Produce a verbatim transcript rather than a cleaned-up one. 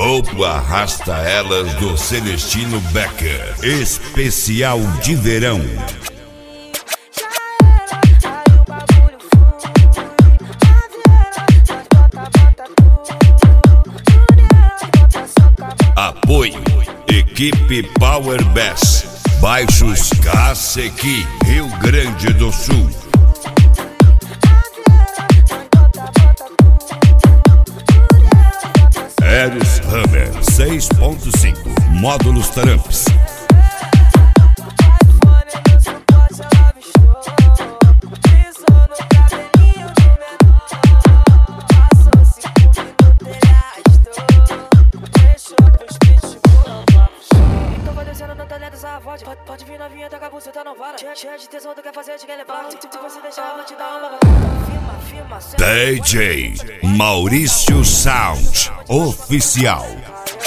Ou arrasta elas do Celestino Becker. Especial de verão. Apoio Equipe Power Bass, Baixos Cacequi, Rio Grande do Sul. Eros Hammer seis ponto cinco, módulos Taramps. Pode, pode vir novinha, tá com a buceta, não para. Cheia de tesão, tu quer fazer, te quer levar. Se você deixar, eu vou te dar uma. Firma, firma, D J Maurício Sound Oficial.